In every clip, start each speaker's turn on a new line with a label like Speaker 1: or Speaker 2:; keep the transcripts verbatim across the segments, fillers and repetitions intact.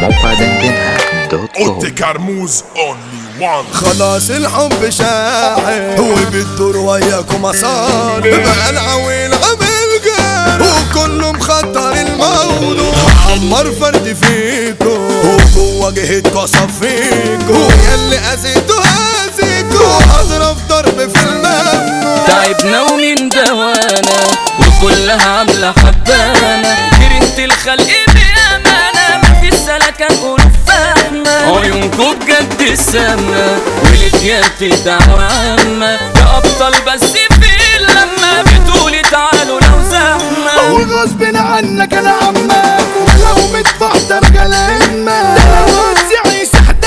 Speaker 1: موقع دندنها دوت كوم.
Speaker 2: اوتي كرموز اونلي وان.
Speaker 3: خلاص الحب شاحن وبتدور وياكم مصالح، بقى العويل عامل جار وكله مخطر الموضوع، عمر فرد فيكو وجوه جهتكو صفيكو ياللي اذيتو اذيكو هضرب ضرب في الممنوع.
Speaker 4: تعبنا ومن دوانا وكلها عاملة حبانا، كرهت الخلق بأمانة مفيش سلكة قلوب فاهمة، عيونكو بجد السامة والاتيات دعوة عامة، يا أبطال بس في اللمة بتقولي تعالوا لو زحمة،
Speaker 3: وغصب عنك انا عمك ولو متبحتر كلامك، ده لو هتزعي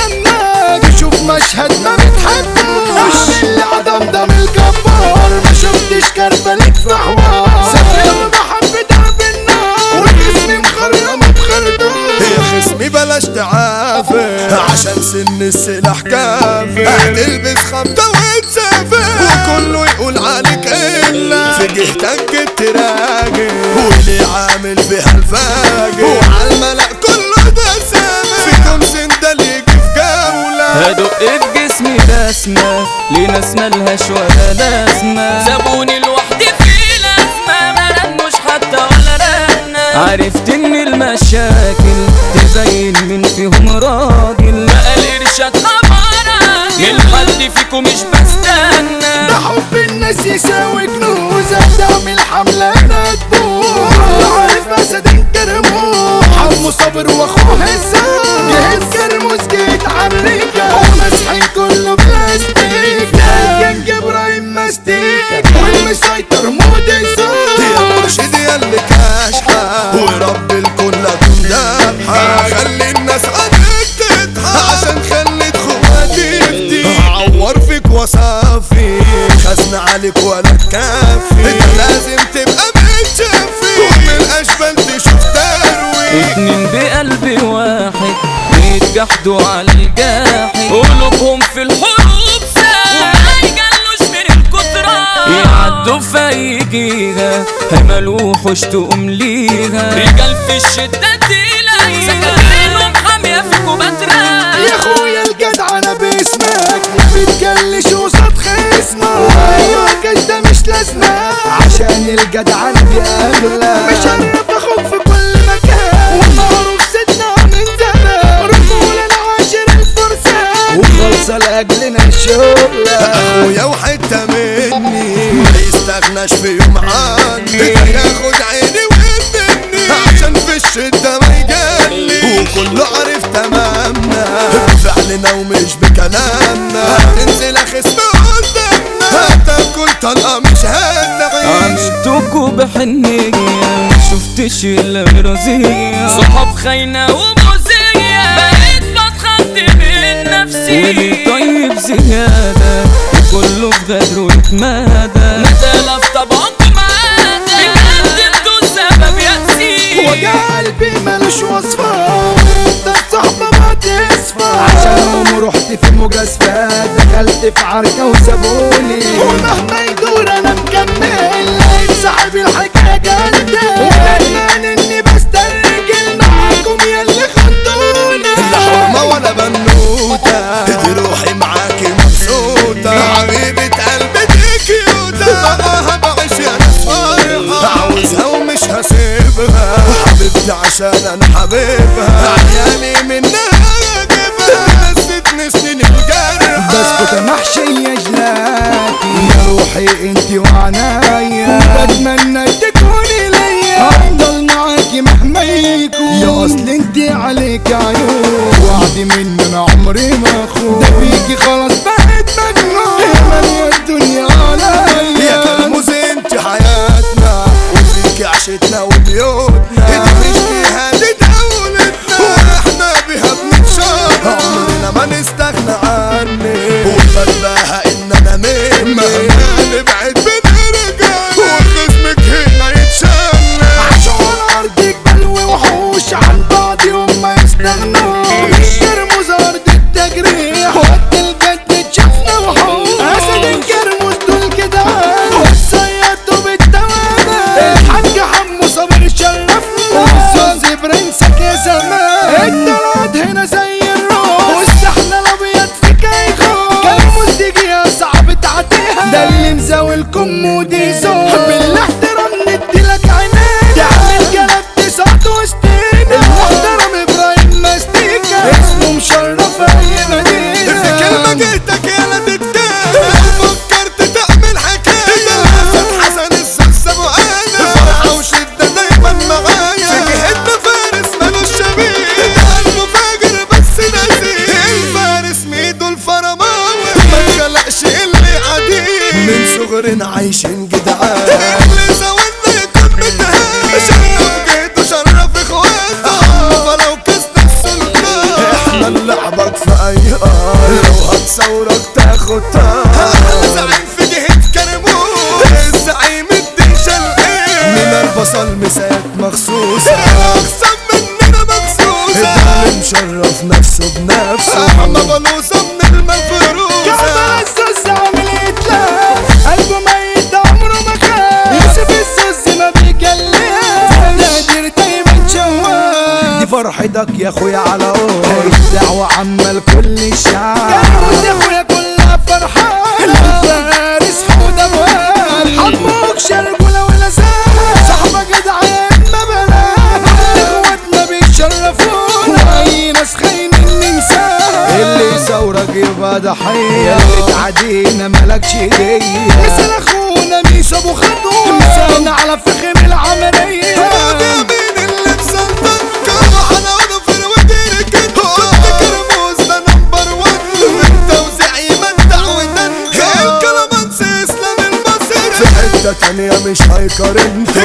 Speaker 3: دمك شوف مشهد ما بتحبوش، اللي عدم دم الجبار ما شفتش كربلك في حوار، سفر محبتها بالنار وجسمي مخرم بخردوش، يا خصمي بلاش تعافر عشان سن السلاح كافر، هتلبس خبطة وتسافر وكله يقول عليك إلا في جهتك جبت راجل، واللي عامل فيها الفاجر وعالملأ كله ده سامر، فيكم سندال يجي في جولة،
Speaker 4: هدق في جسمي رسمة لناس ملهاش ولا لازمة، سابوني لوحدي في لازمة مرنوش حتى ولا رنة، عرفت ان المشاكل تبين من فيهم راجل، بقى الإرشاد أمارة الحد فيكم مش بستنى،
Speaker 3: ده حب الناس يساوي كنوز، تعمل حملة تبوظ، عارف اسد كرموز حمو صابر واخوه هزام، جهز كرموز جيت عالرجال ومسحين كله بلاستيك، كان ابراهيم ماستيك والمسيطر مود الزوج، يا مرشد يا اللي كاشحة ورب الكل لكم دابحة، خلي الناس عنك تضحك عشان خلت خواتي تفديك، عور فيك وصافي خزن عليك ولا تكفي، انت لازم تبقى متشفي ومن الاشبال تشوف ترويج،
Speaker 4: اتنين بقلب واحد بيتجحدوا على الجاحد، قلوبهم في الحروب ساعة وما يجلوش من الكترة، يعدوا في اي جيهة هيملوحوش تقوم ليها، رجال في الشدة تلاقي سكاكينهم حامية فيكوا بترا،
Speaker 3: يا اخويا الجدع انا باسمك ما بتجلش وسط خصمك، ايوه كاش ده مش لازمة عشان الجدع عندي اغلى، مشرف اخوك في كل مكان ومعروف سيدنا من زمان، رجولة العاشر الفرسان وخلصة لاجلنا الشغلة، اخويا وحتة مني ما يستغناش في يوم عني، ياخد عيني ويدني عشان في الشدة ما يجلي، وكله عارف تمامنا بفعلنا ومش بكلامنا، هتنزل خصم قدامنا هتاكل طلقة مش هتعيش،
Speaker 4: عملتكوا بحنية مشوفتش الا مرازية، صحاب خاينة ومؤذية بقيت بتخض من نفسي، واللي طيب زيادة وكله في غدر واتمادى، ندالة في طبعكم عادة بجد انتوا السبب يأسي،
Speaker 3: وجع قلبي ملوش وصفة ده الصحبة ما تصفى، عشانهم رحت في مجازفة دخلت في عركة وسابوني، ومهما يدور انا مكمل لقيت صاحب الحكاية جلدة، وندمان اني بسترجل معاكم ياللي خدوني، لا حرمة ولا بنوتة دي روحي معاكي مبسوطة، حبيبة قلبي دي كيوتة، معاها بعيش يا ناس فرحة، عاوزها ومش هسيبها حبيبتي عشان انا حبيبها، عيالي منها اجيبها نستني سنين الجرح، بسكت محشية جلاتي يا روحي انتي وعنايا، بتمنى تكوني ليا افضل معاكي مهما يكون، يا اصل انتي عليك عيون وعدي مني انا عمري ما اخون، ده فيكي خلاص بقيت مجنون، مالية الدنيا عليا، يا كرموز انتي حياتنا وفيكي عشتنا وبيوتنا، دي مش فيها دي دولتنا واحنا بيها بنتشرف، عمرنا ما نستغنى عني والبلاها ان انا مني، مهما نبعد بنرجع وخصمك هنا يتشنى، عشان ارضك بلوي وحوش عن بعض يوم ما يستغنوا، كرموز ارض التجريح وقت الجد عايشين جدعان.
Speaker 5: اللي زودنا يكون متهان، شرف جيت وشرف اخواته فلو كسنا السلطان.
Speaker 3: احنا نلعبك في اي ار، لو هتصورك تاخد طار.
Speaker 5: زعيم في جهة كرموز، الزعيم الدين شلقين.
Speaker 3: من البصل مسات مخصوصة،
Speaker 5: اقسم مننا مخصوصة.
Speaker 3: ده اللي مشرف نفسه بنفسه.
Speaker 5: احنا بلوصة من المفروسة.
Speaker 3: كعب الزوز عامل اتلاف، قلبه ميت عمره ما خاف. يوسف الزوز ما بيجلف، نادر دايما شواف. دي فرحتك يا اخويا على قول، الدعوة عامة لكل الشعب. يا اخويا كلها فرحان، الفارس حود اموال. حموك شرقولة ولا زال، صاحبك جدعان ما بنام. اخواتنا بيشرفونا، اي ناس خاينين ننساها. اللي يثورك يبقى ضحية، اللي تعدينا مالكش هدية. مثل اخونا ميسو ابو خطوة، مثالنا على فخم العملية.
Speaker 5: مين اللي مسلطن كرح انا وانا في الودير كنت قلت كرموز ده نمبر وان. من توزيعي مدع ودن الكلامانس اسلام المصري.
Speaker 3: في حتة تانية مش هيقارنته،